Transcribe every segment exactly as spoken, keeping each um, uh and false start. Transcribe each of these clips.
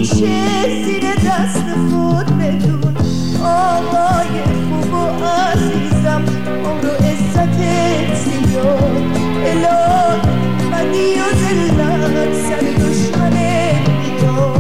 همیشه زیر دست خود بدون آقای خوب و عزیزم عمر و عزتت زیاد الهی بدی و ذلت سر دشمنت بیار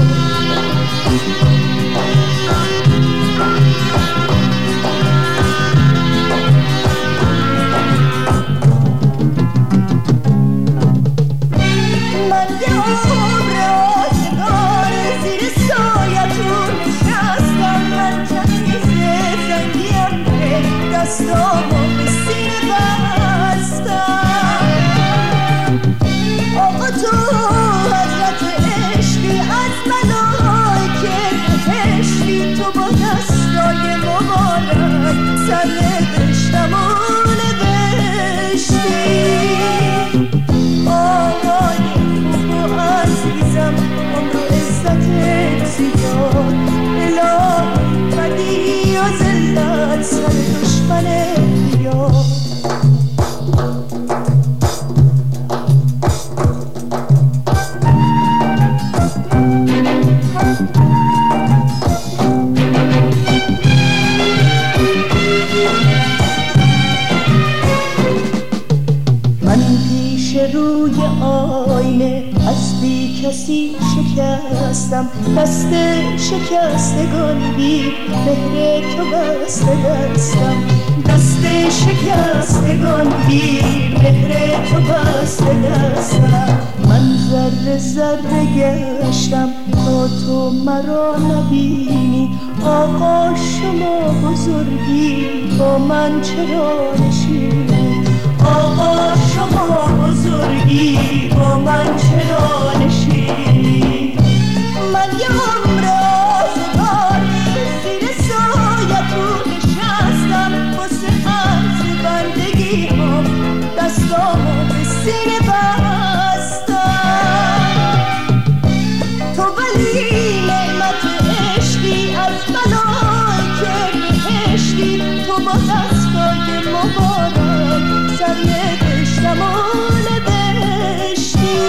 من یه عمر آزگار زیر سایتون نشستم من چندیز زنگیم که دستامو به سینه بستم آقا تو حضرت عشقی از ملائکه بهشتی تو با دستای مبارک سر نوشتم و نوشتی آقای خوب و عزیزم عمر و عزتت زیاد الهی بدی و ذلت سر دشمنت بیار روی آینه از بی کسی شکستم دست شکستگان بی مهر تو بسته دستم دست شکستگان بی مهر تو بسته دستم من ذره ذره گشتم تا تو مرا نبینی آقا شما بزرگی با من چرا نشینی آقا شما بزرگی با من چرا نشینی من یه عمر آزگار زیر سایتون نشستم واسه عرض بندگی هم دستامو به سینه بستم تو ولی نعمت عشقی از ملائکه بهشتی تو با دستای مبارک سر نوشتم و نوشتی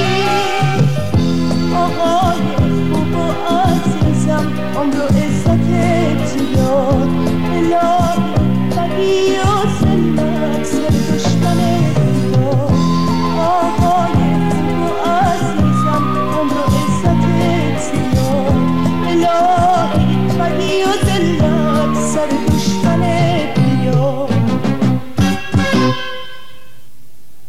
آقای خوب و عزیزم عمر و عزتت زیاد الهی بدی و ذلت سر دشمنت بیار آقای خوب و عزیزم عمر و عزتت زیاد الهی بدی و ذلت سر دشمنت